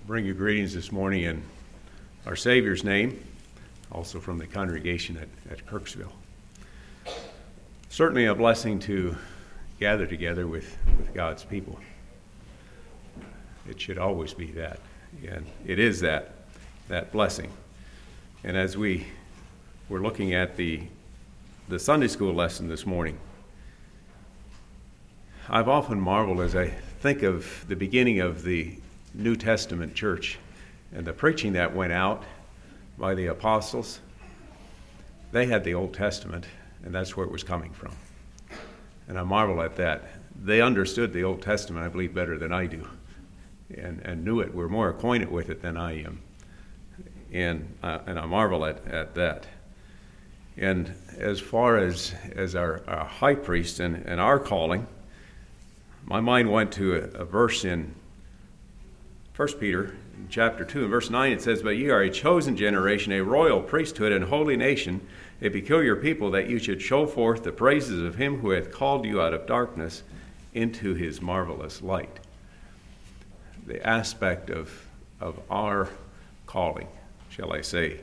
Bring you greetings this morning in our Savior's name, also from the congregation at Kirksville. Certainly a blessing to gather together with God's people. It should always be that, and it is that blessing. And as we were looking at the Sunday school lesson this morning, I've often marveled as I think of the beginning of the New Testament church and the preaching that went out by the apostles. They had the Old Testament, and that's where it was coming from. And I marvel at that. They understood the Old Testament, I believe, better than I do, and knew it, were more acquainted with it than I am. And I marvel at that. And as far as our high priest and our calling, my mind went to a verse in 1 Peter chapter 2 and verse 9. It says, "But ye are a chosen generation, a royal priesthood, and holy nation, a peculiar people, that you should show forth the praises of him who hath called you out of darkness into his marvelous light." The aspect of our calling, shall I say.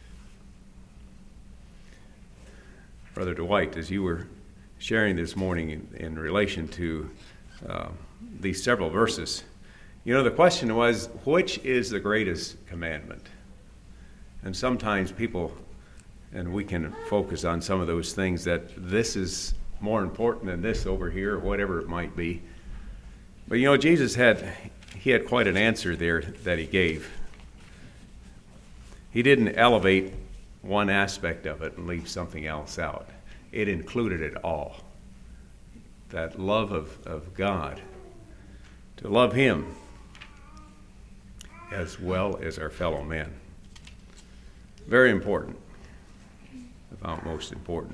Brother Dwight, as you were sharing this morning in relation to these several verses, you know, the question was, which is the greatest commandment? And sometimes people, and we can focus on some of those things, that this is more important than this over here, or whatever it might be. But you know, Jesus had quite an answer there that he gave. He didn't elevate one aspect of it and leave something else out. It included it all. That love of God, to love him as well as our fellow men. Very important, about most important.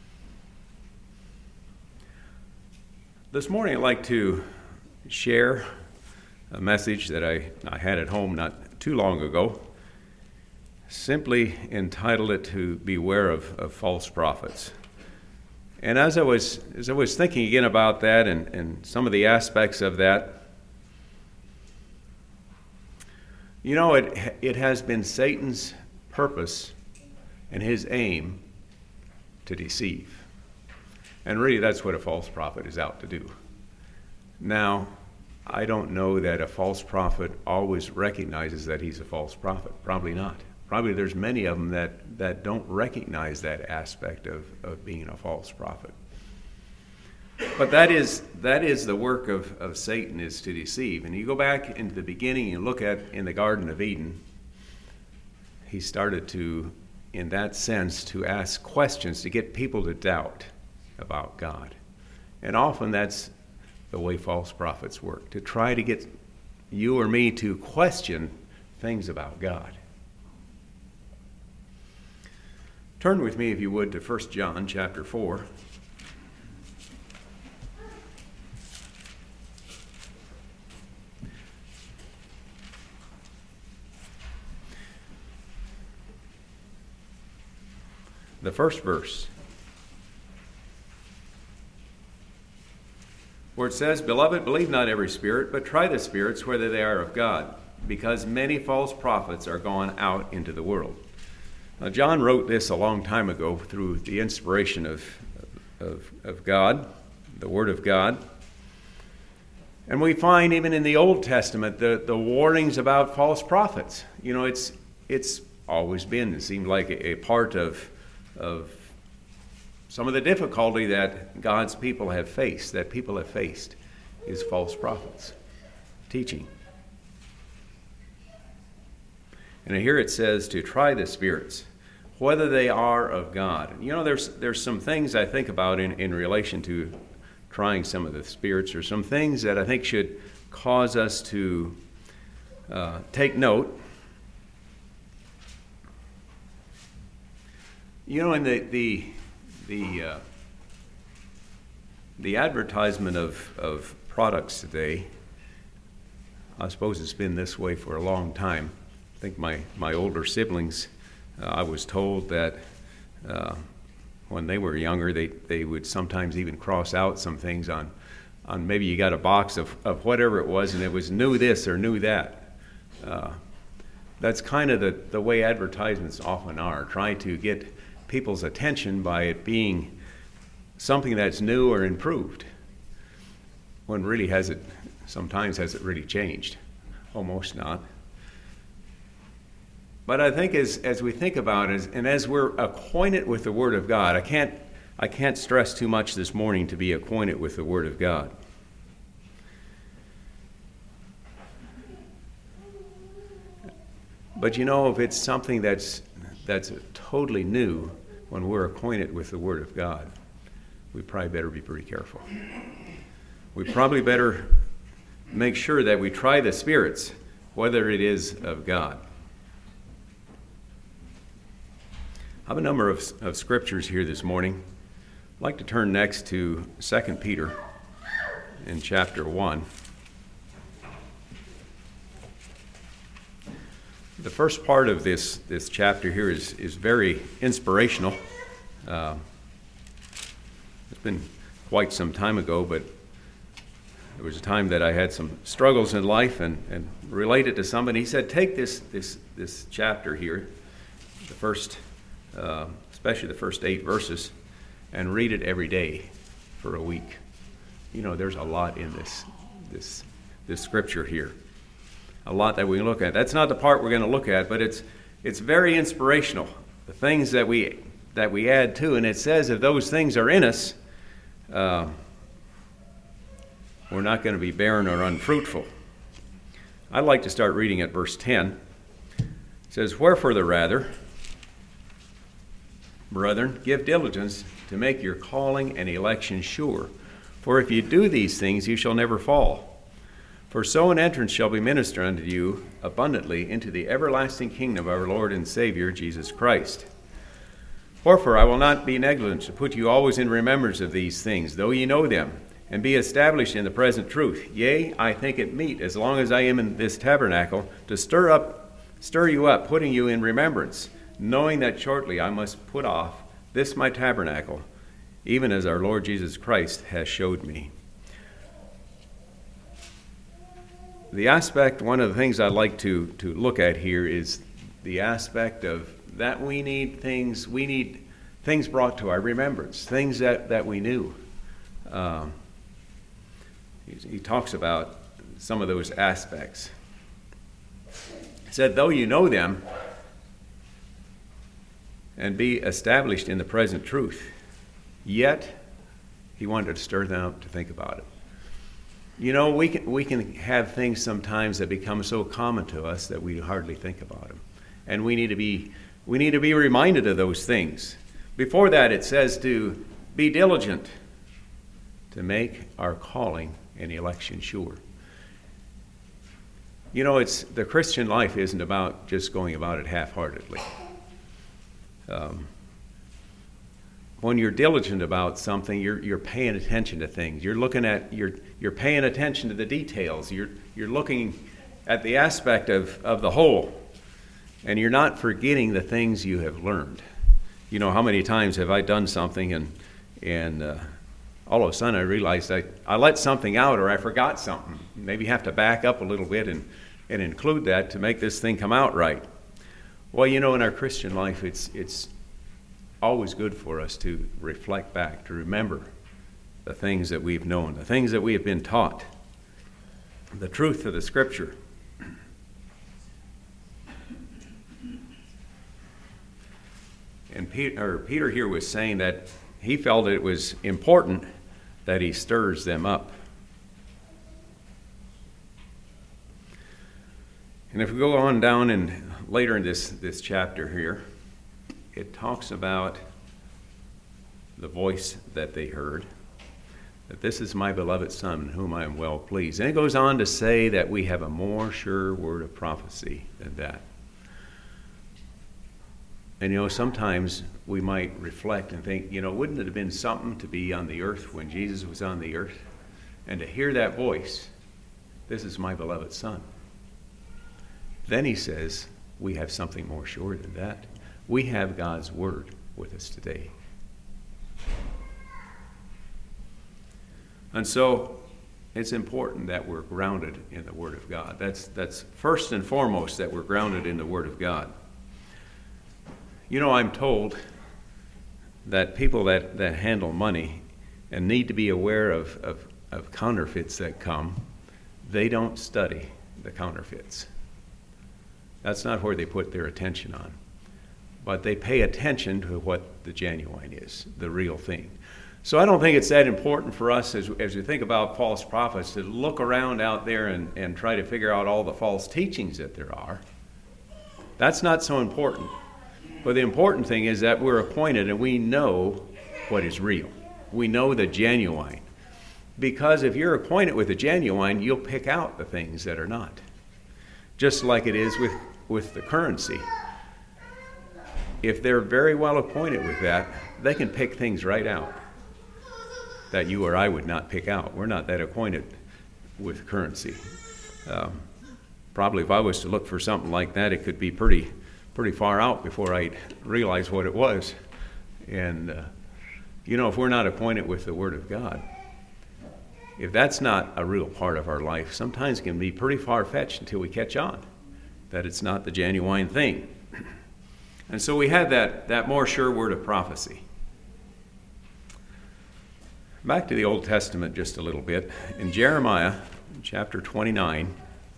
This morning I'd like to share a message that I had at home not too long ago, simply entitled it to Beware of False Prophets. And as I was thinking again about that and some of the aspects of that, you know, it has been Satan's purpose and his aim to deceive. And really that's what a false prophet is out to do. Now, I don't know that a false prophet always recognizes that he's a false prophet. Probably not. Probably there's many of them that don't recognize that aspect of being a false prophet. But that is the work of Satan, is to deceive. And you go back into the beginning and look at in the Garden of Eden, he started to, in that sense, to ask questions to get people to doubt about God. And often that's the way false prophets work, to try to get you or me to question things about God. Turn with me, if you would, to 1 John chapter 4. The first verse, where it says, "Beloved, believe not every spirit, but try the spirits whether they are of God, because many false prophets are gone out into the world." Now, John wrote this a long time ago through the inspiration of God, the Word of God. And we find even in the Old Testament the warnings about false prophets. You know, it's always been, it seemed like a part of some of the difficulty that God's people have faced, is false prophets teaching. And here it says to try the spirits, whether they are of God. And you know, there's some things I think about in relation to trying some of the spirits, or some things that I think should cause us to take note. You know, in the advertisement of products today, I suppose it's been this way for a long time. I think my older siblings, I was told that when they were younger, they would sometimes even cross out some things on maybe you got a box of whatever it was, and it was new this or new that. That's kind of the way advertisements often are, trying to get people's attention by it being something that's new or improved, when really sometimes has it really changed? Almost not. But I think as we think about it, and as we're acquainted with the Word of God, I can't stress too much this morning to be acquainted with the Word of God. But if it's something that's totally new, when we're acquainted with the Word of God, we probably better be pretty careful. We probably better make sure that we try the spirits, whether it is of God. I have a number of scriptures here this morning. I'd like to turn next to 2 Peter in chapter 1. The first part of this chapter here is very inspirational. It's been quite some time ago, but there was a time that I had some struggles in life and related to somebody. He said, take this chapter here, the first, especially the first 8 verses, and read it every day for a week. There's a lot in this scripture here. A lot that we can look at. That's not the part we're going to look at, but it's very inspirational. The things that we add to, and it says if those things are in us, we're not going to be barren or unfruitful. I'd like to start reading at verse 10. It says, "Wherefore the rather, brethren, give diligence to make your calling and election sure. For if you do these things, you shall never fall. For so an entrance shall be ministered unto you abundantly into the everlasting kingdom of our Lord and Savior, Jesus Christ. Wherefore I will not be negligent to put you always in remembrance of these things, though ye know them, and be established in the present truth. Yea, I think it meet, as long as I am in this tabernacle, to stir you up, putting you in remembrance, knowing that shortly I must put off this my tabernacle, even as our Lord Jesus Christ has showed me." One of the things I'd like to look at here is the aspect of that we need things brought to our remembrance, things that we knew. He talks about some of those aspects. He said, though you know them, and be established in the present truth, yet he wanted to stir them up to think about it. We can have things sometimes that become so common to us that we hardly think about them. And we need to be reminded of those things. Before that, it says to be diligent to make our calling and election sure. The Christian life isn't about just going about it half-heartedly. When you're diligent about something, you're paying attention to things. You're paying attention to the details. You're looking at the aspect of the whole, and you're not forgetting the things you have learned. How many times have I done something and all of a sudden I realized I let something out or I forgot something. Maybe have to back up a little bit and include that to make this thing come out right. Well, in our Christian life, it's always good for us to reflect back, to remember the things that we've known, the things that we have been taught, the truth of the Scripture. And Peter here was saying that he felt it was important that he stirs them up. And if we go on down and later in this chapter here, it talks about the voice that they heard, that this is my beloved Son in whom I am well pleased. And it goes on to say that we have a more sure word of prophecy than that. And sometimes we might reflect and think, wouldn't it have been something to be on the earth when Jesus was on the earth? And to hear that voice, this is my beloved Son. Then he says, we have something more sure than that. We have God's Word with us today. And so it's important that we're grounded in the Word of God. That's first and foremost, that we're grounded in the Word of God. You know, I'm told that people that handle money and need to be aware of counterfeits that come, they don't study the counterfeits. That's not where they put their attention on. But they pay attention to what the genuine is, the real thing. So I don't think it's that important for us as we think about false prophets to look around out there and try to figure out all the false teachings that there are. That's not so important. But the important thing is that we're acquainted and we know what is real. We know the genuine. Because if you're acquainted with the genuine, you'll pick out the things that are not. Just like it is with the currency. If they're very well acquainted with that, they can pick things right out that you or I would not pick out. We're not that acquainted with currency. Probably if I was to look for something like that, it could be pretty far out before I'd realize what it was. And, if we're not acquainted with the Word of God, if that's not a real part of our life, sometimes it can be pretty far-fetched until we catch on that it's not the genuine thing. And so we had that more sure word of prophecy. Back to the Old Testament just a little bit. In Jeremiah chapter 29,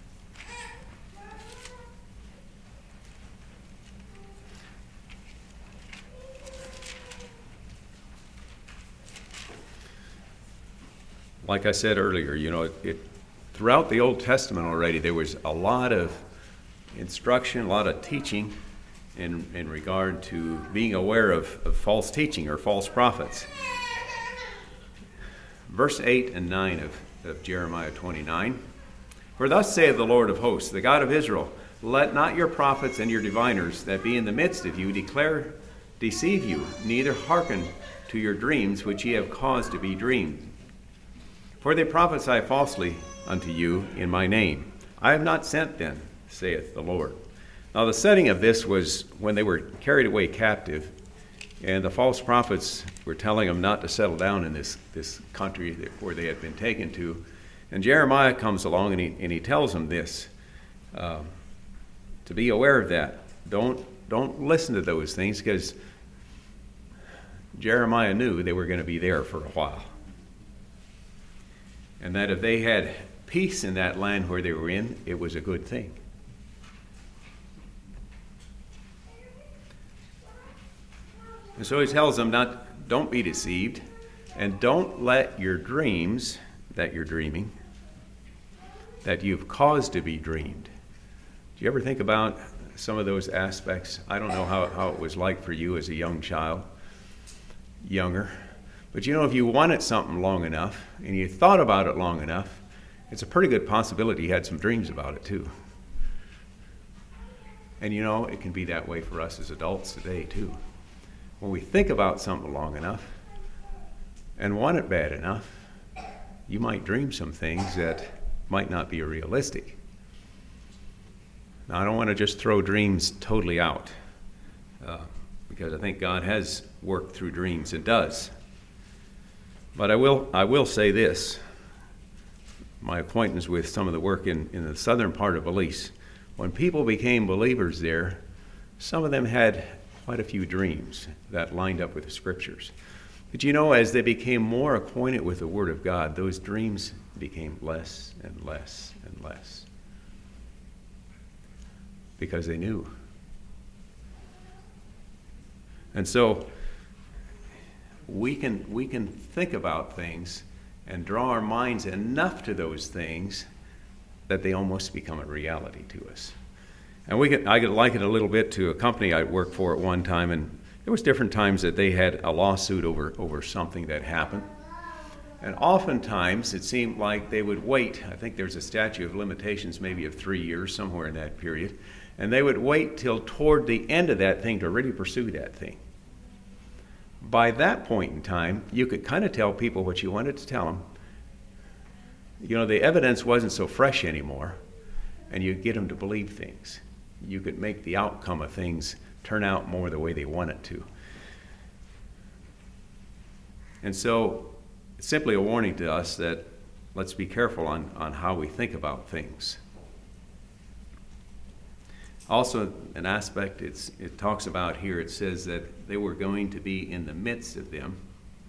like I said earlier, throughout the Old Testament already, there was a lot of instruction, a lot of teaching in regard to being aware of false teaching or false prophets. Verse 8 and 9 of Jeremiah 29. For thus saith the Lord of hosts, the God of Israel, let not your prophets and your diviners that be in the midst of you deceive you, neither hearken to your dreams which ye have caused to be dreamed. For they prophesy falsely unto you in my name. I have not sent them, saith the Lord. Now the setting of this was when they were carried away captive, and the false prophets were telling them not to settle down in this country where they had been taken to. And Jeremiah comes along and he tells them this, to be aware of that. Don't listen to those things, because Jeremiah knew they were going to be there for a while. And that if they had peace in that land where they were in, it was a good thing. And so he tells them don't be deceived, and don't let your dreams that you're dreaming, that you've caused to be dreamed. Do you ever think about some of those aspects? I don't know how it was like for you as a young child, younger. But if you wanted something long enough, and you thought about it long enough, it's a pretty good possibility you had some dreams about it too. And it can be that way for us as adults today too. When we think about something long enough and want it bad enough, you might dream some things that might not be realistic. Now, I don't want to just throw dreams totally out, because I think God has worked through dreams and does. But I will say this. My acquaintance with some of the work in the southern part of Belize, when people became believers there, some of them had quite a few dreams that lined up with the Scriptures. But as they became more acquainted with the Word of God, those dreams became less and less and less. Because they knew. And so we can think about things and draw our minds enough to those things that they almost become a reality to us. And I could liken it a little bit to a company I worked for at one time, and there was different times that they had a lawsuit over something that happened. And oftentimes it seemed like they would wait. I think there's a statute of limitations maybe of 3 years, somewhere in that period. And they would wait till toward the end of that thing to really pursue that thing. By that point in time, you could kind of tell people what you wanted to tell them. The evidence wasn't so fresh anymore, and you'd get them to believe things. You could make the outcome of things turn out more the way they want it to. And so it's simply a warning to us that let's be careful on how we think about things. Also, an aspect it talks about here, it says that they were going to be in the midst of them.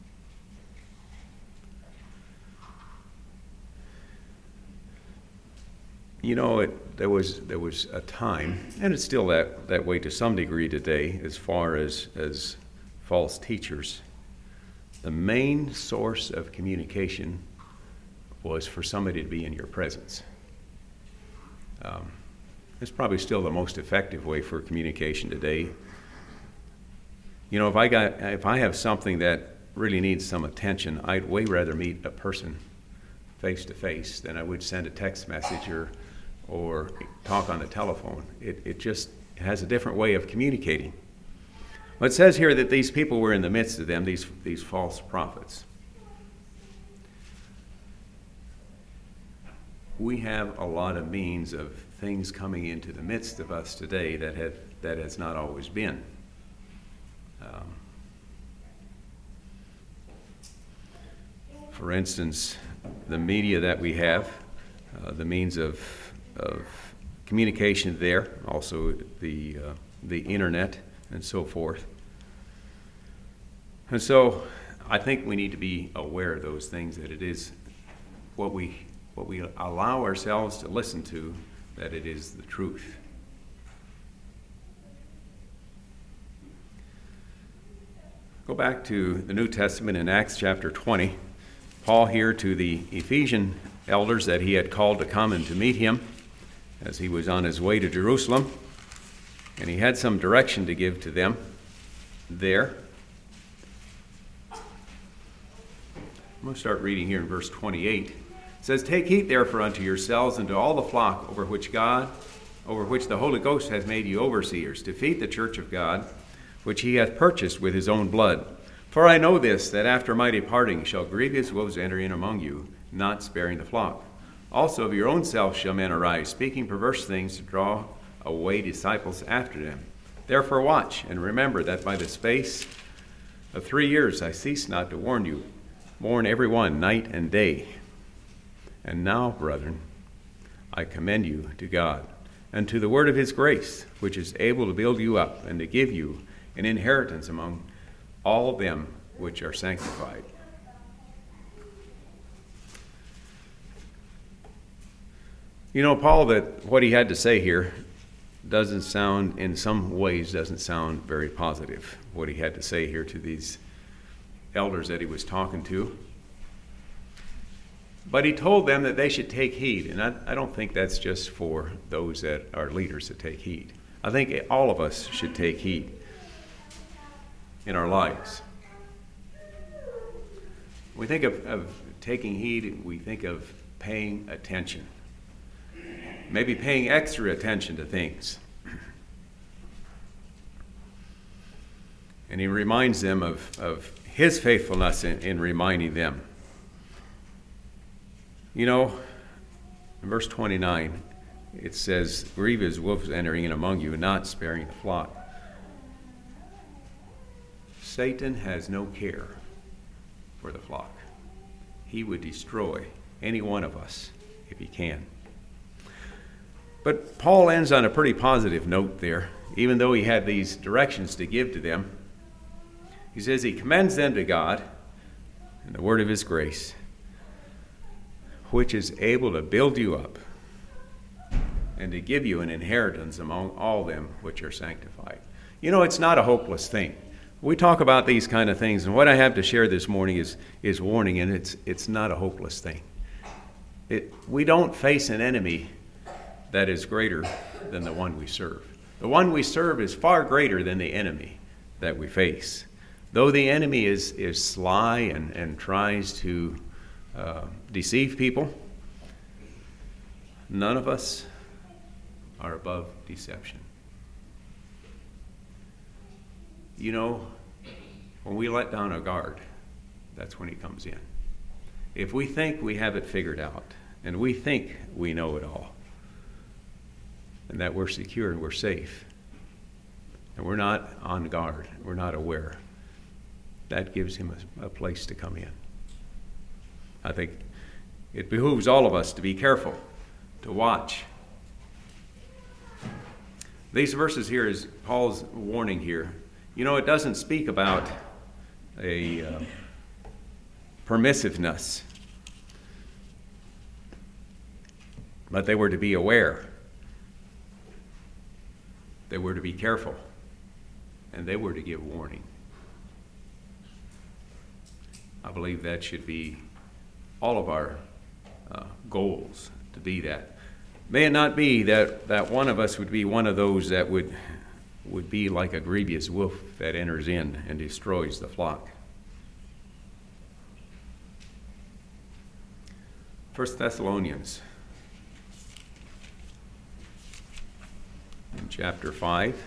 You know, there was a time, and it's still that way to some degree today, as far as false teachers. The main source of communication was for somebody to be in your presence. It's probably still the most effective way for communication today. You know, if I have something that really needs some attention, I'd way rather meet a person face to face than I would send a text message or talk on the telephone. It just has a different way of communicating. But it says here that these people were in the midst of them, these false prophets. We have a lot of means of things coming into the midst of us today that has not always been. For instance, the media that we have, the means of communication there, also the internet and so forth. And so I think we need to be aware of those things, that it is what we allow ourselves to listen to, that it is the truth. Go back to the New Testament in Acts chapter 20. Paul here to the Ephesian elders that he had called to come and to meet him as he was on his way to Jerusalem. And he had some direction to give to them there. I'm going to start reading here in verse 28. It says, "Take heed therefore unto yourselves and to all the flock over which the Holy Ghost hath made you overseers, to feed the church of God, which he hath purchased with his own blood. For I know this, that after my departing shall grievous wolves enter in among you, not sparing the flock. Also of your own self shall men arise, speaking perverse things to draw away disciples after them. Therefore watch, and remember that by the space of 3 years I cease not to warn you, warn every one night and day. And now, brethren, I commend you to God, and to the word of his grace, which is able to build you up, and to give you an inheritance among all them which are sanctified." You know, Paul, that what he had to say here in some ways doesn't sound very positive, what he had to say here to these elders that he was talking to. But he told them that they should take heed, and I don't think that's just for those that are leaders to take heed. I think all of us should take heed in our lives. When we think of taking heed, we think of paying attention. Maybe paying extra attention to things. And he reminds them of his faithfulness in reminding them. You know, in verse 29, it says, "Grievous wolves entering in among you, not sparing the flock." Satan has no care for the flock. He would destroy any one of us if he can. But Paul ends on a pretty positive note there, even though he had these directions to give to them. He says he commends them to God and the word of his grace, which is able to build you up and to give you an inheritance among all them which are sanctified. You know, it's not a hopeless thing. We talk about these kind of things, and what I have to share this morning is warning, and it's not a hopeless thing. We don't face an enemy that is greater than the one we serve. The one we serve is far greater than the enemy that we face. Though the enemy is sly and tries to deceive people, none of us are above deception. You know, when we let down our guard, that's when he comes in. If we think we have it figured out, and we think we know it all, and that we're secure and we're safe, and we're not on guard, we're not aware, that gives him a place to come in. I think It behooves all of us to be careful, to watch. These verses here is Paul's warning here. You know, it doesn't speak about a permissiveness, but they were to be aware. They were to be careful, and they were to give warning. I believe that should be all of our goals, to be that. May it not be that one of us would be one of those that would be like a grievous wolf that enters in and destroys the flock. 1 Thessalonians in chapter 5.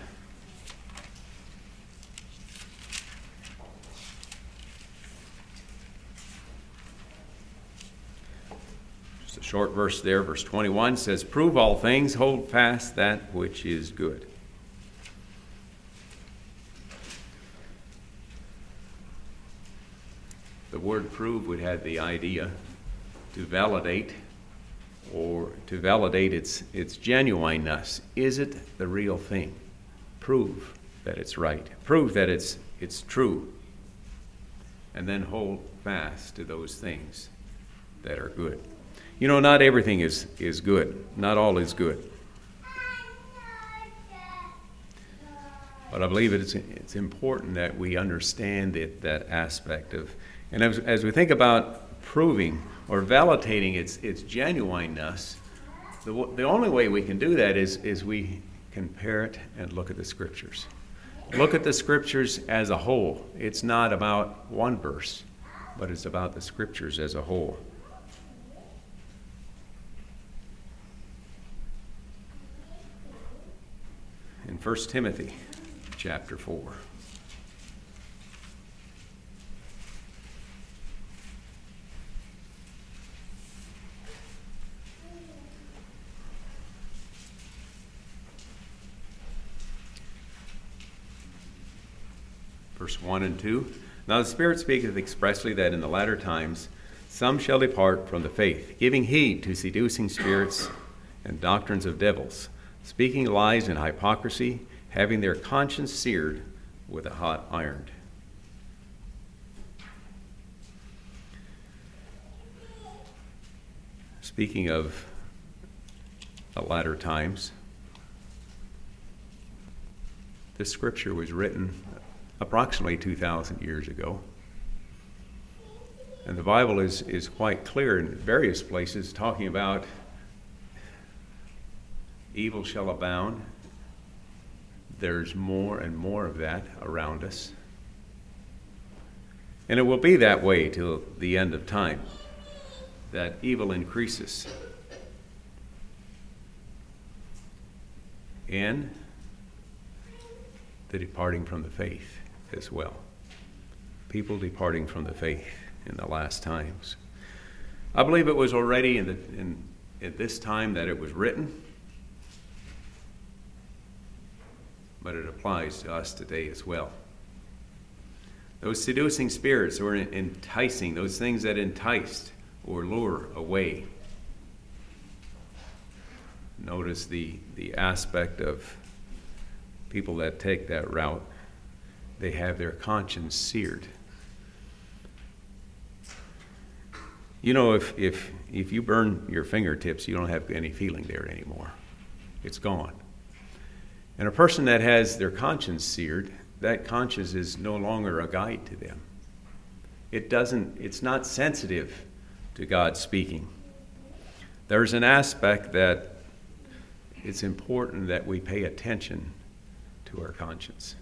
Just a short verse there, verse 21 says, "Prove all things, hold fast that which is good." The word prove would have the idea to validate, or to validate its genuineness. Is it the real thing? Prove that it's right. Prove that it's true. And then hold fast to those things that are good. You know, not everything is good. Not all is good. But I believe it's important that we understand that aspect of, and as we think about proving or validating its genuineness, the only way we can do that is we compare it and look at the Scriptures. Look at the Scriptures as a whole. It's not about one verse, but it's about the Scriptures as a whole. In 1 Timothy chapter 4. Verse 1 and 2. "Now the Spirit speaketh expressly that in the latter times some shall depart from the faith, giving heed to seducing spirits and doctrines of devils, speaking lies and hypocrisy, having their conscience seared with a hot iron." Speaking of the latter times, this scripture was written approximately 2,000 years ago. And the Bible is quite clear in various places talking about evil shall abound. There's more and more of that around us. And it will be that way till the end of time, that evil increases. And the departing from the faith as well. People departing from the faith in the last times. I believe it was already at this time that it was written, but it applies to us today as well. Those seducing spirits or enticing, those things that enticed or lure away. Notice the aspect of people that take that route. They have their conscience seared. You know, if you burn your fingertips, you don't have any feeling there anymore. It's gone. And a person that has their conscience seared, that conscience is no longer a guide to them. It's not sensitive to God speaking. There's an aspect that it's important that we pay attention to our conscience.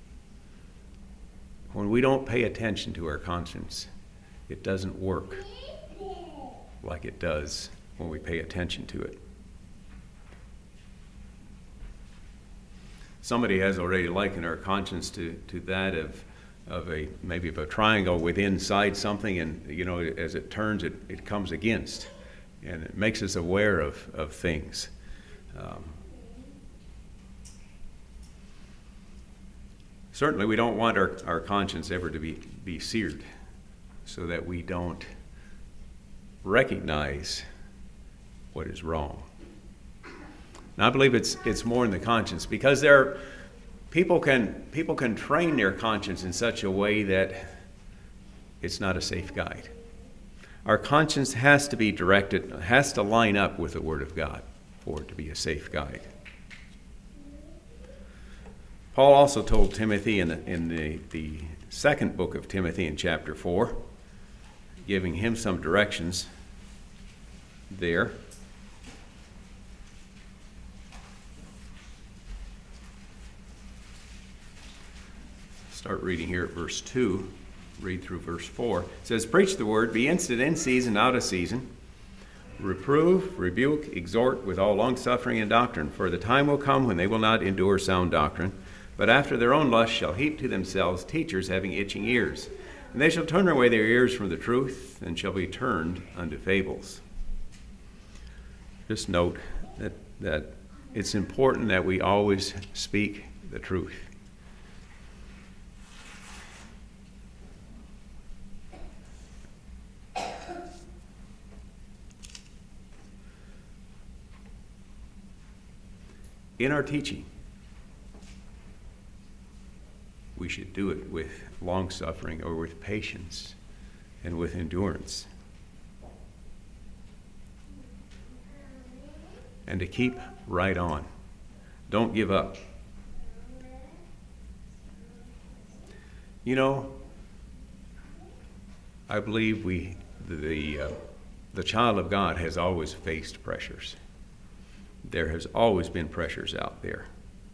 When we don't pay attention to our conscience, it doesn't work like it does when we pay attention to it. Somebody has already likened our conscience to that of a triangle with inside something, and you know, as it turns, it comes against, and it makes us aware of things. Certainly, we don't want our conscience ever to be seared, so that we don't recognize what is wrong. And I believe it's more in the conscience, because people can train their conscience in such a way that it's not a safe guide. Our conscience has to be directed, has to line up with the Word of God for it to be a safe guide. Paul also told Timothy in the second book of Timothy in chapter 4, giving him some directions there. Start reading here at verse 2. Read through verse 4. It says, "Preach the word, be instant in season, out of season. Reprove, rebuke, exhort with all longsuffering and doctrine. For the time will come when they will not endure sound doctrine, but after their own lust shall heap to themselves teachers having itching ears. And they shall turn away their ears from the truth, and shall be turned unto fables." Just note that it's important that we always speak the truth. In our teaching, we should do it with long-suffering or with patience and with endurance. And to keep right on. Don't give up. You know, I believe the child of God has always faced pressures. There has always been pressures out there.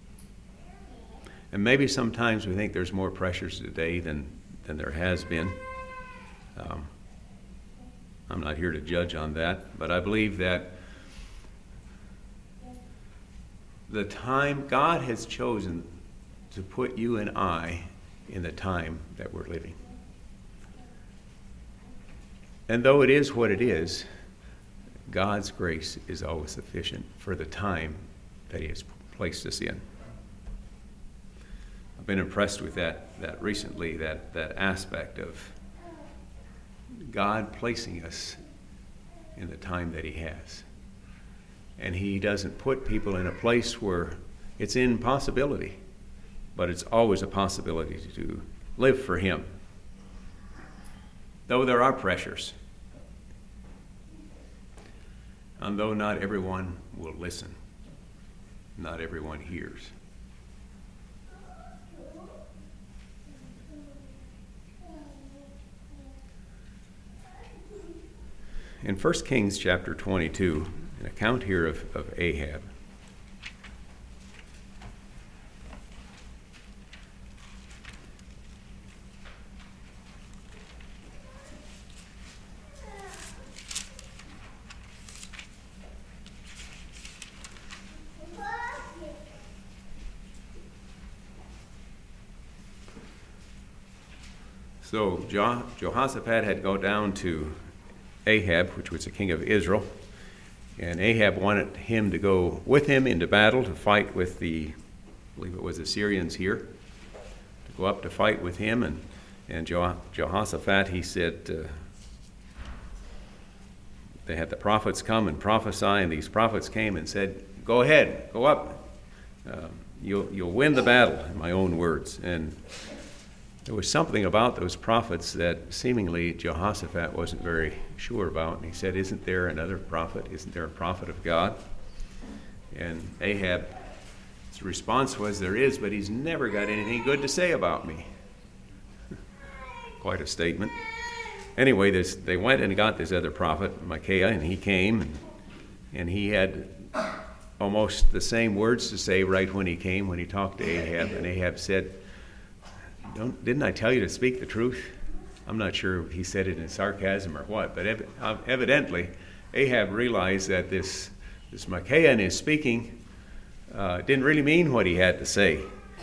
And maybe sometimes we think there's more pressures today than there has been. I'm not here to judge on that, but I believe that the time God has chosen to put you and I in the time that we're living. And though it is what it is, God's grace is always sufficient for the time that He has placed us in. I've been impressed with that recently, that aspect of God placing us in the time that He has. And He doesn't put people in a place where it's an impossibility, but it's always a possibility to live for Him. Though there are pressures, and though not everyone will listen, not everyone hears. In 1 Kings chapter 22, an account here of Ahab. So Jehoshaphat had gone down to Ahab, which was the king of Israel, and Ahab wanted him to go with him into battle to fight with I believe it was the Syrians here, to go up to fight with him. And Jehoshaphat, he said, they had the prophets come and prophesy, and these prophets came and said, "Go ahead, go up. You'll win the battle," in my own words. And there was something about those prophets that seemingly Jehoshaphat wasn't very sure about. And he said, "Isn't there another prophet? Isn't there a prophet of God?" And Ahab's response was, "There is, but he's never got anything good to say about me." Quite a statement. Anyway, they went and got this other prophet, Micaiah, and he came, and he had almost the same words to say right when he came, when he talked to Ahab. And Ahab said, "Didn't I tell you to speak the truth?" I'm not sure if he said it in sarcasm or what, but evidently Ahab realized that this Micaiah in his speaking didn't really mean what he had to say.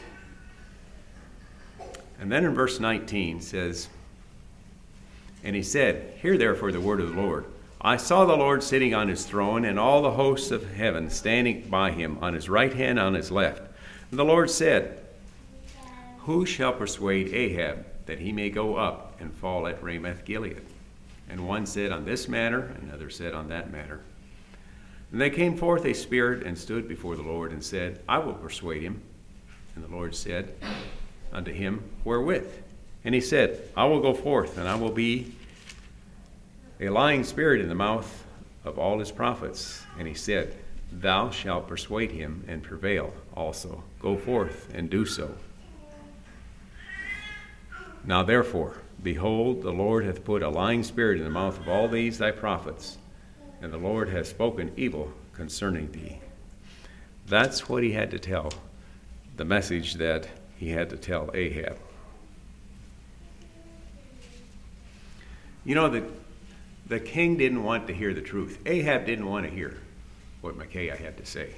And then in verse 19 says, "And he said, Hear therefore the word of the Lord. I saw the Lord sitting on his throne, and all the hosts of heaven standing by him, on his right hand, on his left. And the Lord said, Who shall persuade Ahab that he may go up and fall at Ramoth Gilead? And one said on this matter, and another said on that matter. And they came forth a spirit and stood before the Lord and said, I will persuade him. And the Lord said unto him, wherewith? And he said, I will go forth, and I will be a lying spirit in the mouth of all his prophets. And he said, thou shalt persuade him and prevail also. Go forth and do so. Now therefore, behold, the Lord hath put a lying spirit in the mouth of all these thy prophets, and the Lord hath spoken evil concerning thee. That's what he had to tell, the message that he had to tell Ahab. You know, the king didn't want to hear the truth. Ahab didn't want to hear what Micaiah had to say.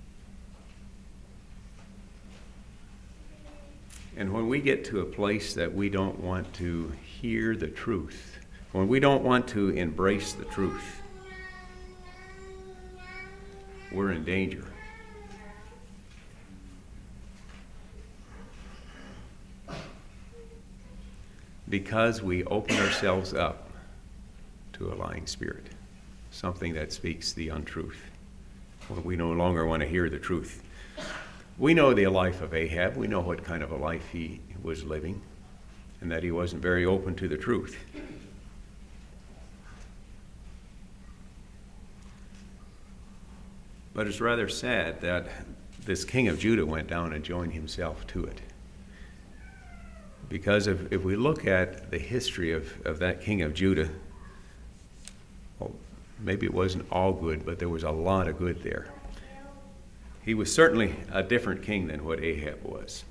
And when we get to a place that we don't want to hear the truth, when we don't want to embrace the truth, we're in danger. Because we open ourselves up to a lying spirit, something that speaks the untruth, when we no longer want to hear the truth. We know the life of Ahab. We know what kind of a life he was living, and that he wasn't very open to the truth. But it's rather sad that this king of Judah went down and joined himself to it. Because if we look at the history of that king of Judah, well, maybe it wasn't all good, but there was a lot of good there. He was certainly a different king than what Ahab was.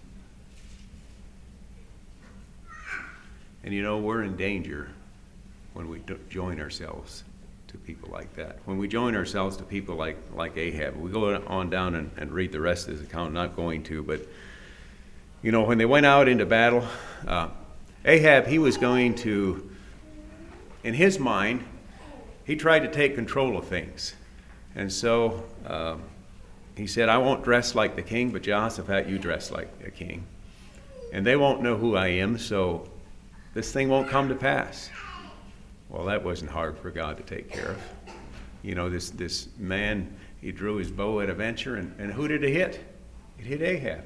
And you know, we're in danger when we join ourselves to people like that. When we join ourselves to people like Ahab. We go on down and read the rest of this account, not going to, but you know, when they went out into battle, Ahab, he was going to, in his mind, he tried to take control of things. And so he said, I won't dress like the king, but Jehoshaphat, you dress like a king. And they won't know who I am, so this thing won't come to pass. Well, that wasn't hard for God to take care of. You know, this man, he drew his bow at a venture, and who did it hit? It hit Ahab.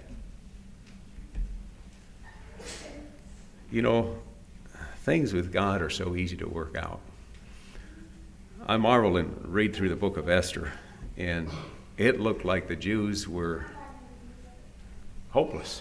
You know, things with God are so easy to work out. I marvel and read through the book of Esther, and it looked like the Jews were hopeless.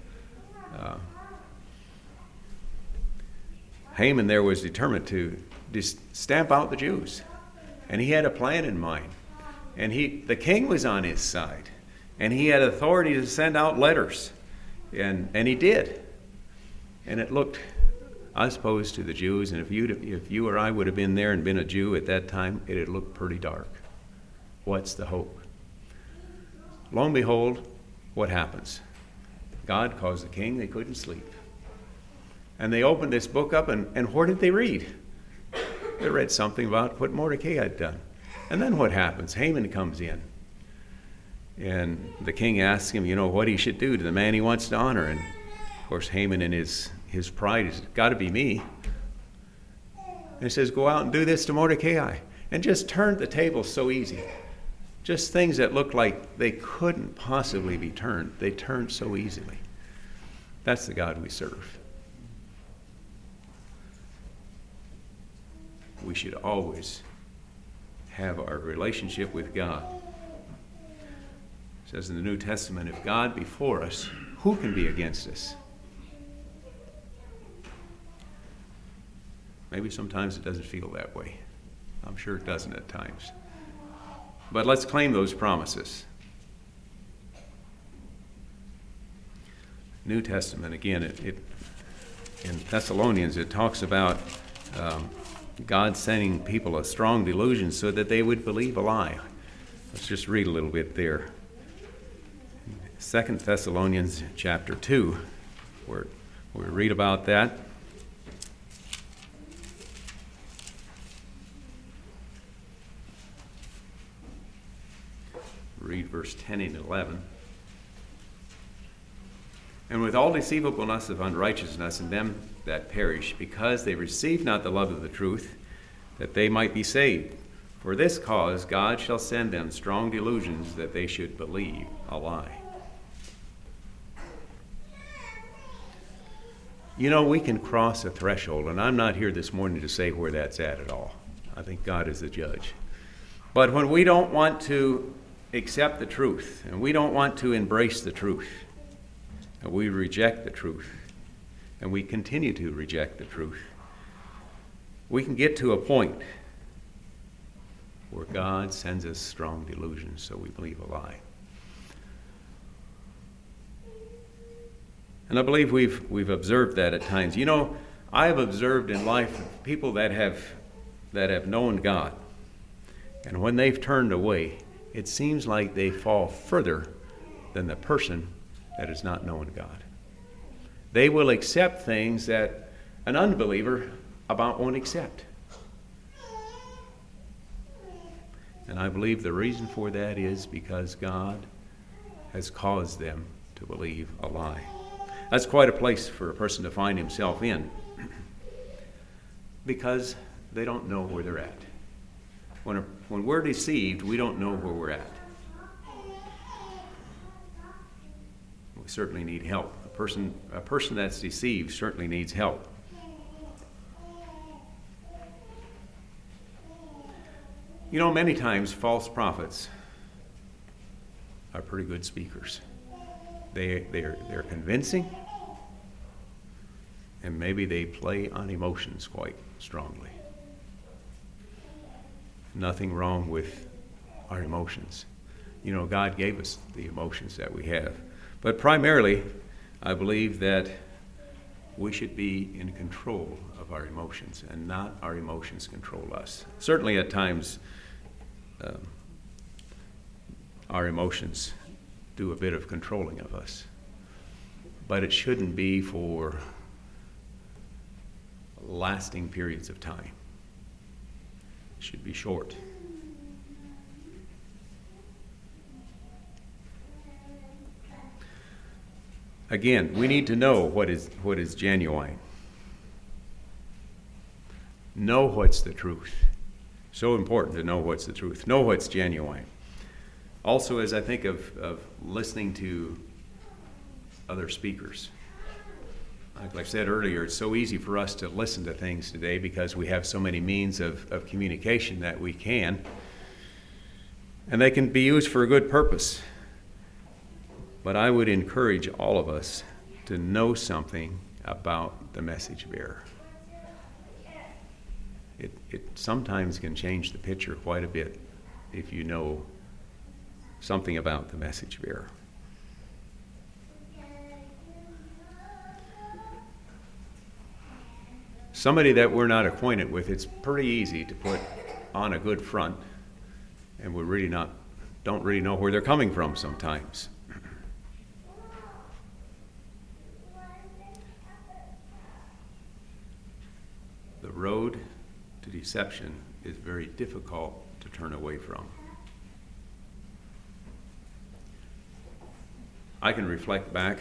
Haman there was determined to stamp out the Jews, and he had a plan in mind. And the king was on his side, and he had authority to send out letters, and he did. And it looked, I suppose, to the Jews, and if you or I would have been there and been a Jew at that time, it had looked pretty dark. What's the hope? Lo and behold, what happens? God caused the king, they couldn't sleep. And they opened this book up, and what did they read? They read something about what Mordecai had done. And then what happens? Haman comes in. And the king asks him, you know, what he should do to the man he wants to honor. And, of course, Haman in his pride has got to be me. And he says, go out and do this to Mordecai. And just turned the table so easy. Just things that looked like they couldn't possibly be turned. They turned so easily. That's the God we serve. We should always have our relationship with God. It says in the New Testament, if God be for us, who can be against us? Maybe sometimes it doesn't feel that way. I'm sure it doesn't at times. But let's claim those promises. New Testament, again, in Thessalonians, it talks about God sending people a strong delusion so that they would believe a lie. Let's just read a little bit there. 2 Thessalonians chapter 2, where we read about that. Read verse 10 and 11. And with all deceivableness of unrighteousness in them that perish, because they receive not the love of the truth, that they might be saved. For this cause God shall send them strong delusions, that they should believe a lie. You know, we can cross a threshold, and I'm not here this morning to say where that's at all. I think God is the judge. But when we don't want to accept the truth, and we don't want to embrace the truth, and we reject the truth, and we continue to reject the truth, we can get to a point where God sends us strong delusions, so we believe a lie. And I believe we've observed that at times. You know, I have observed in life people that have known God, and when they've turned away, it seems like they fall further than the person that has not known God. They will accept things that an unbeliever about won't accept. And I believe the reason for that is because God has caused them to believe a lie. That's quite a place for a person to find himself in, because they don't know where they're at. When we're deceived, we don't know where we're at. We certainly need help. A person that's deceived certainly needs help. You know, many times false prophets are pretty good speakers. They're convincing, and maybe they play on emotions quite strongly. Nothing wrong with our emotions. You know, God gave us the emotions that we have. But primarily, I believe that we should be in control of our emotions and not our emotions control us. Certainly at times, our emotions do a bit of controlling of us. But it shouldn't be for lasting periods of time. It should be short. Again, we need to know what is genuine. Know what's the truth. So important to know what's the truth. Know what's genuine. Also, as I think of listening to other speakers, like I said earlier, it's so easy for us to listen to things today because we have so many means of communication that we can. And they can be used for a good purpose. But I would encourage all of us to know something about the message bearer. It sometimes can change the picture quite a bit if you know something about the message bearer. Somebody that we're not acquainted with, it's pretty easy to put on a good front, and we don't really know where they're coming from sometimes. The road to deception is very difficult to turn away from. I can reflect back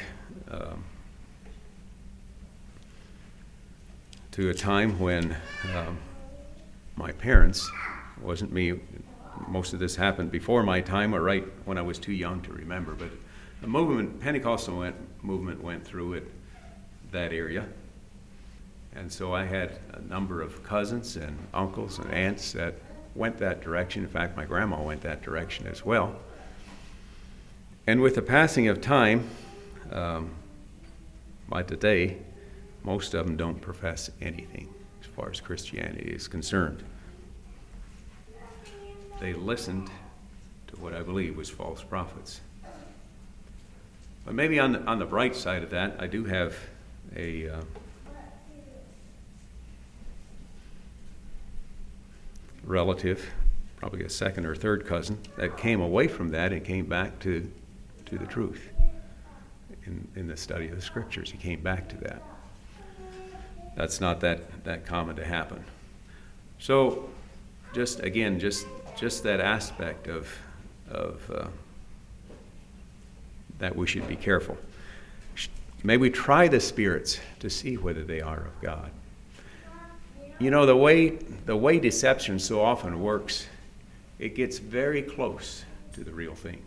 to a time when my parents, wasn't me, most of this happened before my time or right when I was too young to remember, but the Pentecostal movement went through that area. And so I had a number of cousins and uncles and aunts that went that direction. In fact, my grandma went that direction as well. And with the passing of time, by today, most of them don't profess anything as far as Christianity is concerned. They listened to what I believe was false prophets. But maybe on the bright side of that, I do have a relative, probably a second or third cousin, that came away from that and came back to the truth. In the study of the scriptures, he came back to that. That's not that common to happen. So, just that aspect of that we should be careful. May we try the spirits to see whether they are of God. You know, the way deception so often works, it gets very close to the real thing.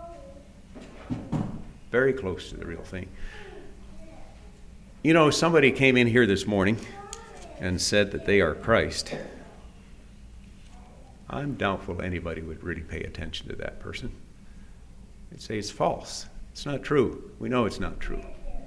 Very close to the real thing. You know, somebody came in here this morning and said that they are Christ. I'm doubtful anybody would really pay attention to that person. They'd say it's false. It's not true. We know it's not true.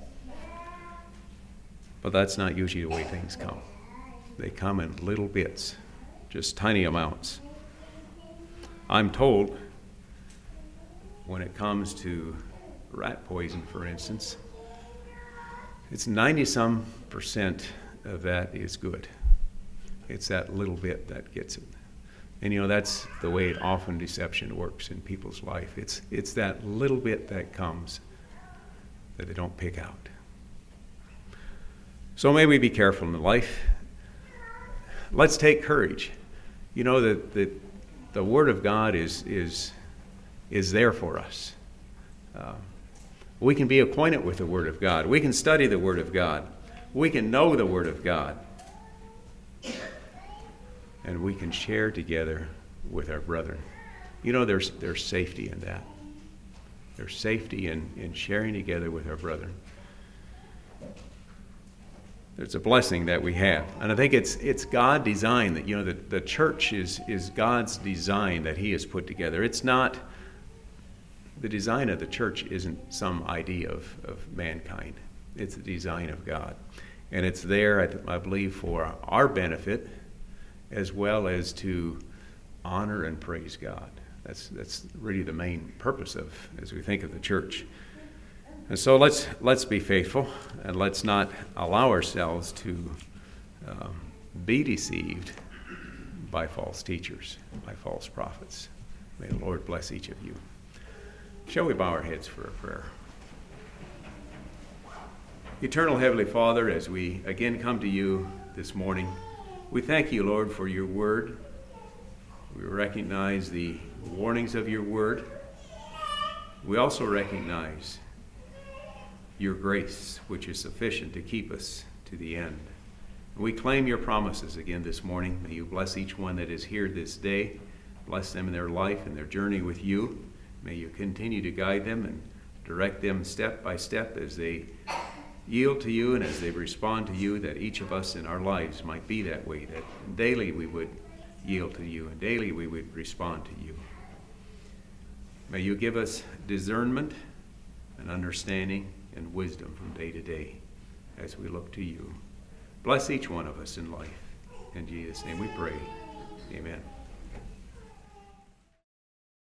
But that's not usually the way things come. They come in little bits, just tiny amounts. I'm told when it comes to rat poison, for instance, it's 90-some% of that is good. It's that little bit that gets it. And you know, that's the way it often deception works in people's life. It's that little bit that comes that they don't pick out. So may we be careful in life. Let's take courage. You know that the Word of God is there for us. We can be acquainted with the Word of God. We can study the Word of God. We can know the Word of God. And we can share together with our brethren. You know, there's safety in that. There's safety in sharing together with our brethren. There's a blessing that we have. And I think it's God designed that, you know, the church is God's design that He has put together. It's not, the design of the church isn't some idea of mankind. It's the design of God. And it's there, I believe, for our benefit as well as to honor and praise God. That's really the main purpose of, as we think of the church. And so let's be faithful, and let's not allow ourselves to be deceived by false teachers, by false prophets. May the Lord bless each of you. Shall we bow our heads for a prayer? Eternal Heavenly Father, as we again come to you this morning, we thank you, Lord, for your word. We recognize the warnings of your word. We also recognize your grace, which is sufficient to keep us to the end. We claim your promises again this morning. May you bless each one that is here this day. Bless them in their life and their journey with you. May you continue to guide them and direct them step by step as they yield to you and as they respond to you, that each of us in our lives might be that way, that daily we would yield to you and daily we would respond to you. May you give us discernment and understanding and wisdom from day to day as we look to you. Bless each one of us in life. In Jesus' name we pray. Amen.